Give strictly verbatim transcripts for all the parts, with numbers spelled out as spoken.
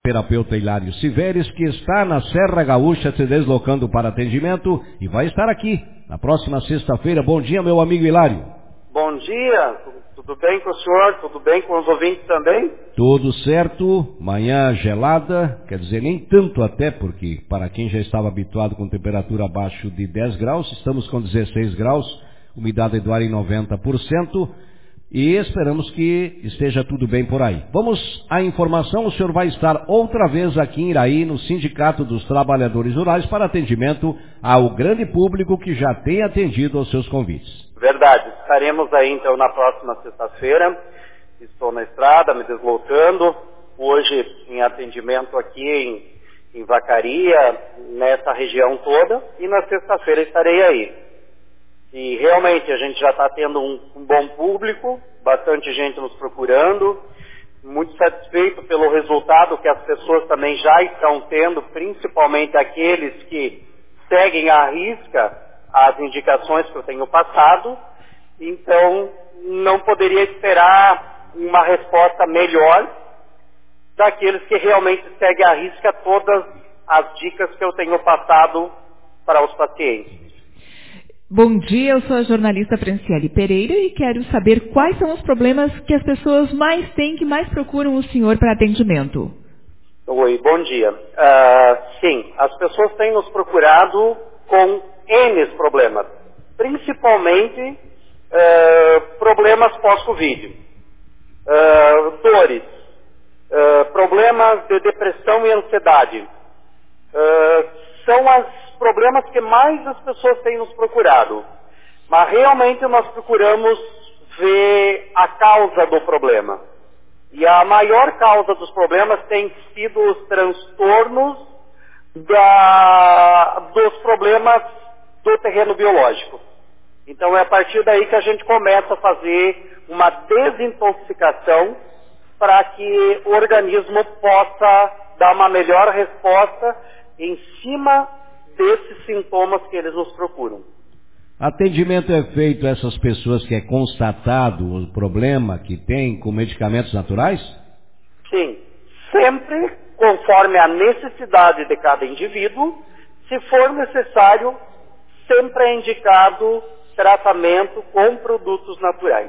terapeuta Hilário Siveres, que está na Serra Gaúcha se deslocando para atendimento e vai estar aqui na próxima sexta-feira. Bom dia, meu amigo Hilário. Bom dia, tudo bem com o senhor? Tudo bem com os ouvintes também? Tudo certo, manhã gelada, quer dizer, nem tanto até, porque para quem já estava habituado com temperatura abaixo de dez graus, estamos com dezesseis graus, umidade do ar em noventa por cento. E esperamos que esteja tudo bem por aí. Vamos à informação. O senhor vai estar outra vez aqui em Iraí, no Sindicato dos Trabalhadores Rurais, para atendimento ao grande público que já tem atendido aos seus convites. Verdade. Estaremos aí então na próxima sexta-feira. Estou na estrada, me deslocando. Hoje em atendimento aqui em, em Vacaria, nessa região toda. E na sexta-feira estarei aí. E realmente a gente já está tendo um, um bom público, bastante gente nos procurando, muito satisfeito pelo resultado que as pessoas também já estão tendo, principalmente aqueles que seguem à risca as indicações que eu tenho passado. Então não poderia esperar uma resposta melhor daqueles que realmente seguem à risca todas as dicas que eu tenho passado para os pacientes. Bom dia, eu sou a jornalista Franciele Pereira e quero saber quais são os problemas que as pessoas mais têm, que mais procuram o senhor para atendimento. Oi, bom dia. Uh, sim, as pessoas têm nos procurado com N problemas, principalmente uh, problemas pós-Covid, uh, dores, uh, problemas de depressão e ansiedade. Uh, são as problemas que mais as pessoas têm nos procurado. Mas realmente nós procuramos ver a causa do problema. E a maior causa dos problemas tem sido os transtornos da, dos problemas do terreno biológico. Então é a partir daí que a gente começa a fazer uma desintoxicação para que o organismo possa dar uma melhor resposta em cima desses sintomas que eles nos procuram. Atendimento é feito a essas pessoas que é constatado o problema que tem com medicamentos naturais? Sim, sempre conforme a necessidade de cada indivíduo. Se for necessário, sempre é indicado tratamento com produtos naturais.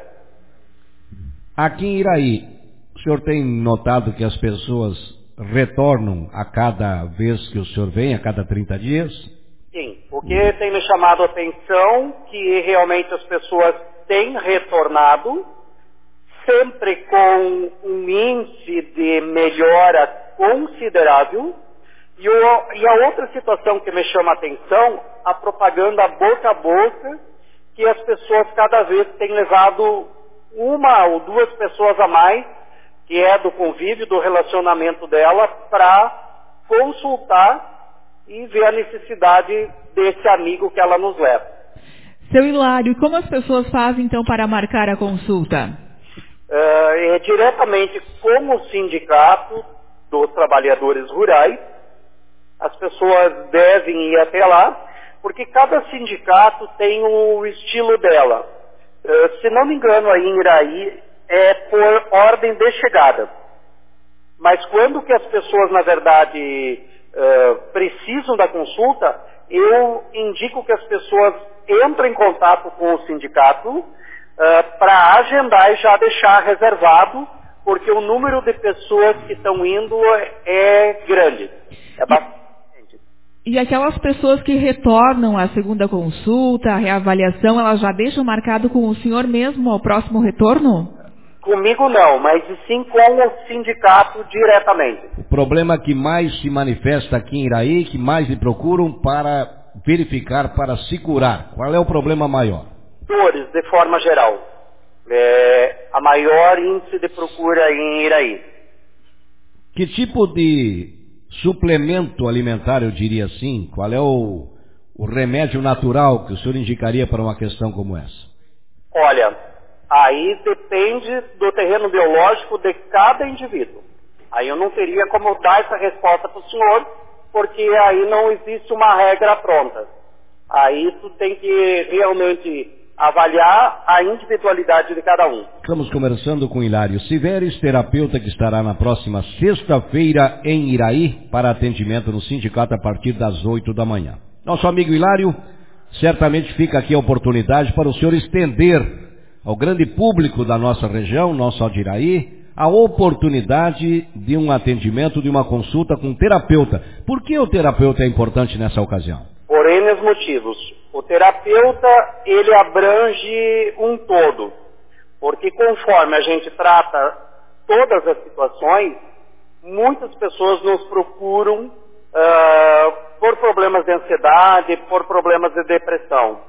Aqui em Iraí, o senhor tem notado que as pessoas retornam a cada vez que o senhor vem, a cada trinta dias? Sim, o que tem me chamado a atenção que realmente as pessoas têm retornado, sempre com um índice de melhora considerável. E, o, e a outra situação que me chama a atenção, a propaganda boca a boca, que as pessoas cada vez têm levado uma ou duas pessoas a mais, que é do convívio, do relacionamento dela, para consultar e ver a necessidade desse amigo que ela nos leva. Seu Hilário, como as pessoas fazem então para marcar a consulta? Uh, é diretamente com o sindicato dos trabalhadores rurais. As pessoas devem ir até lá, porque cada sindicato tem o estilo dela. Uh, se não me engano, aí em Iraí, é por ordem de chegada. Mas quando que as pessoas, na verdade, uh, precisam da consulta, eu indico que as pessoas entrem em contato com o sindicato uh, para agendar e já deixar reservado, porque o número de pessoas que estão indo é grande. É bastante. E aquelas pessoas que retornam à segunda consulta, a reavaliação, elas já deixam marcado com o senhor mesmo ao próximo retorno? Comigo não, mas sim com o sindicato diretamente. O problema que mais se manifesta aqui em Iraí, que mais lhe procuram para verificar, para se curar, qual é o problema maior? Dores, de forma geral. É a maior índice de procura em Iraí. Que tipo de suplemento alimentar, eu diria assim, qual é o, o remédio natural que o senhor indicaria para uma questão como essa? Olha, aí depende do terreno biológico de cada indivíduo. Aí eu não teria como dar essa resposta para o senhor, porque aí não existe uma regra pronta. Aí tu tem que realmente avaliar a individualidade de cada um. Estamos conversando com Hilário Siveres, terapeuta que estará na próxima sexta-feira em Iraí para atendimento no sindicato a partir das oito da manhã. Nosso amigo Hilário, certamente fica aqui a oportunidade para o senhor estender ao grande público da nossa região, nosso de Iraí, a oportunidade de um atendimento, de uma consulta com um terapeuta. Por que o terapeuta é importante nessa ocasião? Por N motivos. O terapeuta, ele abrange um todo, porque conforme a gente trata todas as situações, muitas pessoas nos procuram uh, por problemas de ansiedade, por problemas de depressão.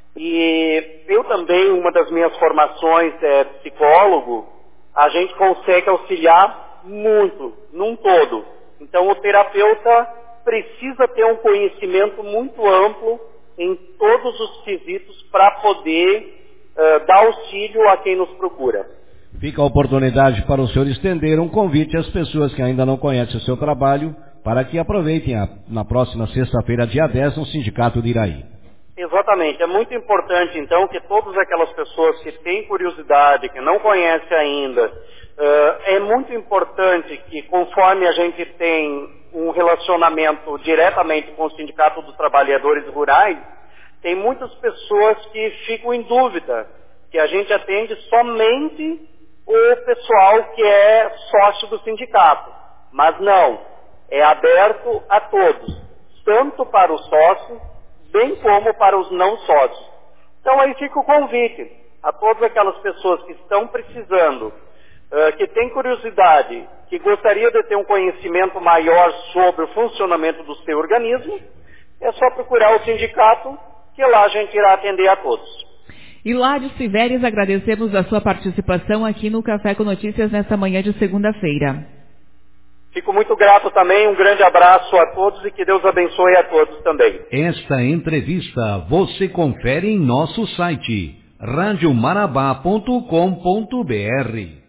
E eu também, uma das minhas formações é psicólogo, a gente consegue auxiliar muito, num todo. Então o terapeuta precisa ter um conhecimento muito amplo em todos os quesitos para poder uh, dar auxílio a quem nos procura. Fica a oportunidade para o senhor estender um convite às pessoas que ainda não conhecem o seu trabalho para que aproveitem a, na próxima sexta-feira, dia dez, no Sindicato de Iraí. Exatamente. É muito importante, então, que todas aquelas pessoas que têm curiosidade, que não conhecem ainda, uh, é muito importante que, conforme a gente tem um relacionamento diretamente com o Sindicato dos Trabalhadores Rurais, tem muitas pessoas que ficam em dúvida, que a gente atende somente o pessoal que é sócio do sindicato. Mas não, é aberto a todos, tanto para os sócios, bem como para os não sócios. Então aí fica o convite a todas aquelas pessoas que estão precisando, uh, que têm curiosidade, que gostaria de ter um conhecimento maior sobre o funcionamento do seu organismo, é só procurar o sindicato, que lá a gente irá atender a todos. Hilário Siveres, agradecemos a sua participação aqui no Café com Notícias nesta manhã de segunda-feira. Fico muito grato também, um grande abraço a todos e que Deus abençoe a todos também. Esta entrevista você confere em nosso site rádio marabá ponto com ponto br.